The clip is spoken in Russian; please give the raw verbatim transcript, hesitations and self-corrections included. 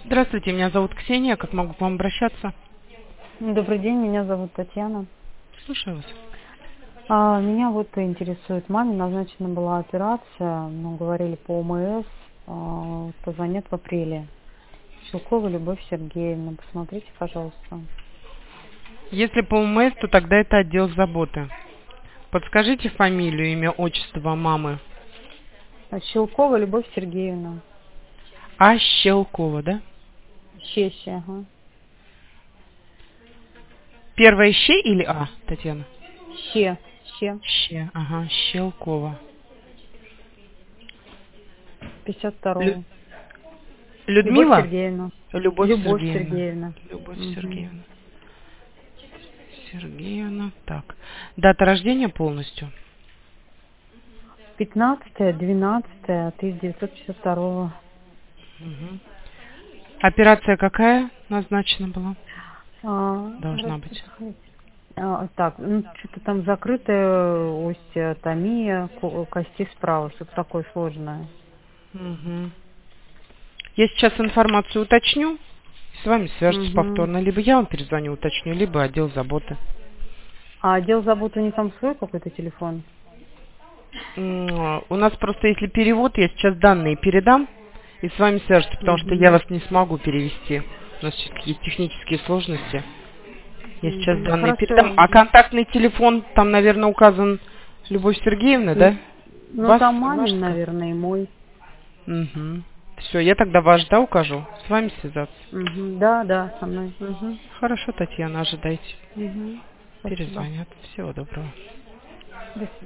Здравствуйте, меня зовут Ксения. Как могу к вам обращаться? Добрый день, меня зовут Татьяна. Слушаю вас. А, меня вот интересует, маме назначена была операция, ну, говорили по ОМС, а, позвонят в апреле. Щелкова Любовь Сергеевна, посмотрите, пожалуйста. Если по УМС, то тогда это отдел заботы. Подскажите фамилию, имя, отчество мамы. А, Щелкова Любовь Сергеевна. А Щелкова, да? Щещи, ага. Первое Щ или А, Татьяна? Ще, Ще, Щ, ага, Щелкова. пятьдесят Лю- второго. Любовь Людмила? Сергеевна. Любовь Любовь Сергеевна. Сергеевна. Любовь Угу. Сергеевна. Сергеевна, так. Дата рождения полностью. пятнадцатое двенадцатое тысяча девятьсот пятьдесят второго. Угу. Операция какая назначена была? А, Должна быть. А, так, ну, что-то там закрытая остеотомия ко- кости справа, что-то такое сложное. Угу. Я сейчас информацию уточню, с вами свяжутся Угу. повторно. Либо я вам перезвоню, уточню, либо отдел заботы. А отдел заботы у них там свой какой-то телефон? М, У нас просто, если перевод, я сейчас данные передам, и с вами свяжутся, потому что я Угу. вас не смогу перевести. У нас сейчас какие-то технические сложности. Я сейчас Угу. данные передам. Хорошо. А контактный телефон, там, наверное, указан Любовь Сергеевна, да? М, Ну, Вас, там ваш? мамин, наверное, и мой. Угу. Все, я тогда ваш, да, укажу? С вами связаться. Угу. Да, да, со мной. Угу. Хорошо, Татьяна, ожидайте. Угу. Спасибо. Перезвонят. Всего доброго. До свидания.